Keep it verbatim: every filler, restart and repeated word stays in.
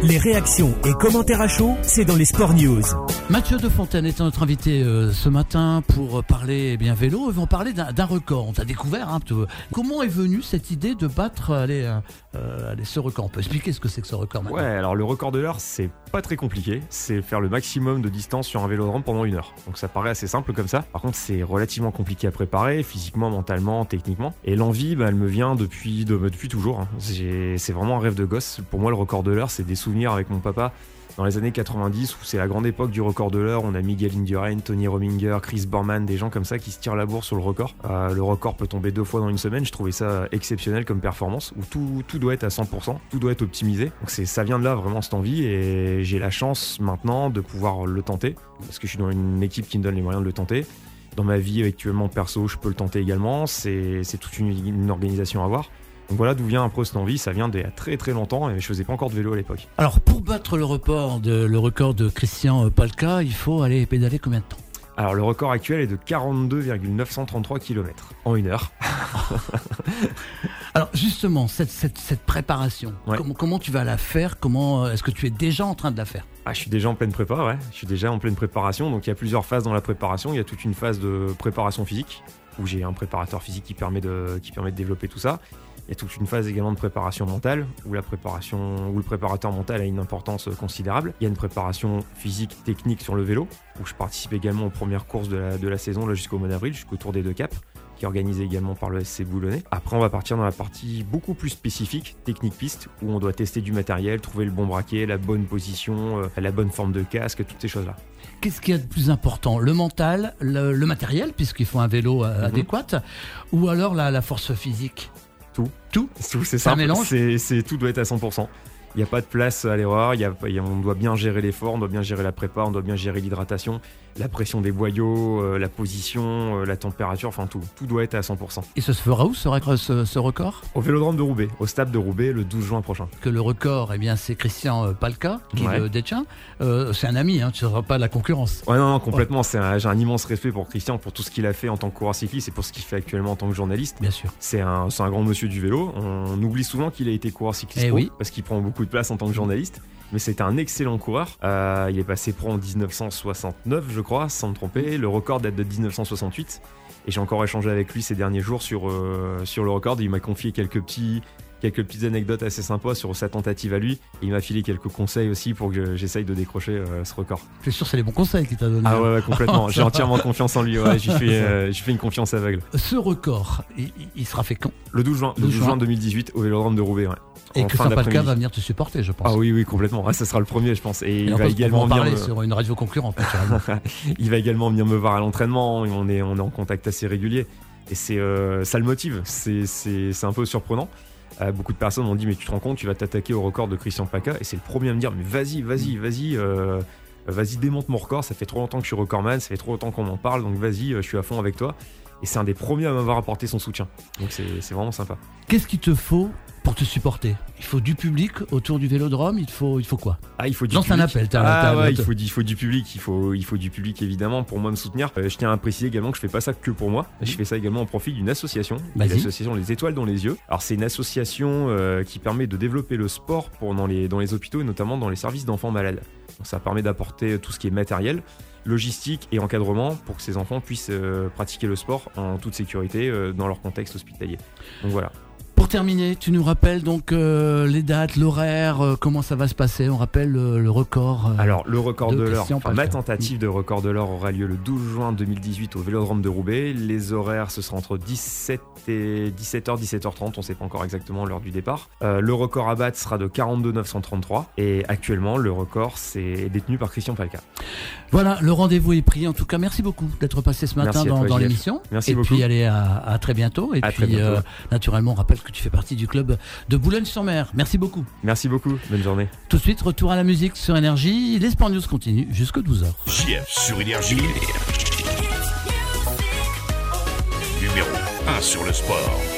Les réactions et commentaires à chaud, c'est dans les Sport News. Mathieu Defontaine est notre invité euh, ce matin pour parler eh bien vélo. Ils vont parler d'un, d'un record. On t'a découvert. Hein, tu... Comment est venue cette idée de battre allez, euh, allez, ce record? On peut expliquer ce que c'est que ce record maintenant. Ouais, alors le record de l'heure, c'est pas très compliqué. C'est faire le maximum de distance sur un vélodrome pendant une heure. Donc ça paraît assez simple comme ça. Par contre, c'est relativement compliqué à préparer, physiquement, mentalement, techniquement. Et l'envie, bah, elle me vient depuis, de, depuis toujours. Hein. J'ai, c'est vraiment un rêve de gosse. Pour moi, le record de l'heure, c'est des souvenirs avec mon papa dans les années quatre-vingt-dix, où c'est la grande époque du record de l'heure. On a Miguel Indurain, Tony Rominger, Chris Borman, des gens comme ça qui se tirent la bourre sur le record. Euh, le record peut tomber deux fois dans une semaine. Je trouvais ça exceptionnel comme performance, où tout, tout doit être à cent pour cent, tout doit être optimisé. Donc c'est, ça vient de là vraiment cette envie, et j'ai la chance maintenant de pouvoir le tenter, parce que je suis dans une équipe qui me donne les moyens de le tenter. Dans ma vie actuellement perso, je peux le tenter également. C'est, c'est toute une, une organisation à avoir. Donc voilà d'où vient un peu cette envie, ça vient d'il y a très très longtemps et je faisais pas encore de vélo à l'époque. Alors pour battre le record de, le record de Christian Palka, il faut aller pédaler combien de temps? Alors le record actuel est de quarante-deux virgule neuf cent trente-trois kilomètres en une heure. Alors justement, cette, cette, cette préparation, ouais. comment, comment tu vas la faire? Comment, est-ce que tu es déjà en train de la faire? Ah, je suis déjà en pleine prépa, ouais. Je suis déjà en pleine préparation, donc il y a plusieurs phases dans la préparation. Il y a toute une phase de préparation physique, où j'ai un préparateur physique qui permet de, qui permet de développer tout ça. Il y a toute une phase également de préparation mentale, où, la préparation, où le préparateur mental a une importance considérable. Il y a une préparation physique technique sur le vélo, où je participe également aux premières courses de la, de la saison là, jusqu'au mois d'avril, jusqu'au Tour des Deux Caps, qui est organisé également par le S C Boulonnais. Après, on va partir dans la partie beaucoup plus spécifique, technique piste, où on doit tester du matériel, trouver le bon braquet, la bonne position, euh, la bonne forme de casque, toutes ces choses-là. Qu'est-ce qu'il y a de plus important? Le mental, le, le matériel, puisqu'il faut un vélo euh, mm-hmm. adéquat, ou alors la, la force physique? Tout. Tout Tout, c'est simple. C'est, c'est, tout doit être à cent pour cent. Il n'y a pas de place à l'erreur. Il y a, il y a, on doit bien gérer l'effort, on doit bien gérer la prépa, on doit bien gérer l'hydratation, la pression des boyaux, euh, la position, euh, la température, enfin tout. Tout doit être à cent pour cent. Et ce se fera où ce, ce, ce record? Au Vélodrome de Roubaix, au stade de Roubaix, le douze juin prochain. Que le record, eh bien, c'est Christian Palka qui ouais. le détient. Euh, c'est un ami, hein, tu ne seras pas de la concurrence. Ouais, non, non complètement. Ouais. C'est un, j'ai un immense respect pour Christian, pour tout ce qu'il a fait en tant que coureur cycliste et pour ce qu'il fait actuellement en tant que journaliste. Bien sûr. C'est un, c'est un grand monsieur du vélo. On, on oublie souvent qu'il a été coureur cycliste eh pro, oui. parce qu'il prend beaucoup de place en tant que journaliste. Mais c'était un excellent coureur. Euh, il est passé pro en dix-neuf cent soixante-neuf, je crois, sans me tromper. Le record date de dix-neuf cent soixante-huit. Et j'ai encore échangé avec lui ces derniers jours sur, euh, sur le record. Il m'a confié quelques petits... quelques petites anecdotes assez sympas sur sa tentative à lui. Et il m'a filé quelques conseils aussi pour que j'essaye de décrocher euh, ce record. Je suis sûr que c'est les bons conseils qu'il t'a donné. Ah ouais, ouais complètement. J'ai entièrement confiance en lui. Ouais, j'ai fait, euh, j'ai fait une confiance aveugle. Ce record, il, il sera fait quand? Le douze juin, le douze juin deux mille dix-huit au Vélodrome de Roubaix. Ouais. Et que Palka va venir te supporter, je pense. Ah oui, oui, complètement. Ah, ça sera le premier, je pense. Et, et il va également on va en parler me... sur une radio concurrente. Il va également venir me voir à l'entraînement. On est, on est en contact assez régulier. Et c'est, euh, ça le motive. C'est, c'est, c'est un peu surprenant. Euh, beaucoup de personnes m'ont dit mais tu te rends compte, tu vas t'attaquer au record de Christian Palka, et c'est le premier à me dire mais vas-y, vas-y, vas-y, euh, vas-y démonte mon record, ça fait trop longtemps que je suis recordman, ça fait trop longtemps qu'on en parle, donc vas-y, je suis à fond avec toi. Et c'est un des premiers à m'avoir apporté son soutien, donc c'est, c'est vraiment sympa. Qu'est-ce qu'il te faut pour te supporter? Il faut du public autour du vélodrome, il faut, il faut quoi? Ah, il faut du Lance public. un appel. T'as, ah t'as, ouais, t'as... il faut, il faut du public, il faut, il faut du public évidemment pour moi me soutenir. Euh, je tiens à préciser également que je fais pas ça que pour moi. Mmh. Je fais ça également au profit d'une association, l'association Les Étoiles dans les yeux. Alors c'est une association euh, qui permet de développer le sport pour dans les, dans les hôpitaux et notamment dans les services d'enfants malades. Donc ça permet d'apporter tout ce qui est matériel, logistique et encadrement pour que ces enfants puissent euh, pratiquer le sport en toute sécurité euh, dans leur contexte hospitalier. Donc voilà. Pour terminer, tu nous rappelles donc euh, les dates, l'horaire, euh, comment ça va se passer? On rappelle euh, le record. Euh, Alors le record de, de l'heure, enfin, ma Palka. tentative de record de l'heure aura lieu le douze juin deux mille dix-huit au Vélodrome de Roubaix. Les horaires, ce sera entre dix-sept et dix-sept heures, dix-sept heures trente, on ne sait pas encore exactement l'heure du départ. Euh, le record à battre sera de quarante-deux neuf cent trente-trois et actuellement le record c'est détenu par Christian Palka. Voilà, le rendez-vous est pris. En tout cas, merci beaucoup d'être passé ce matin dans, toi, dans l'émission. Merci et beaucoup. puis allez à, à très bientôt. Et à puis bientôt. Euh, naturellement, on rappelle que tu fais partie du club de Boulogne-sur-Mer. Merci beaucoup. Merci beaucoup. Bonne journée. Tout de suite, retour à la musique sur Énergie. Les Sport News continuent jusqu'à douze heures. J F sur Énergie. Numéro un sur le sport.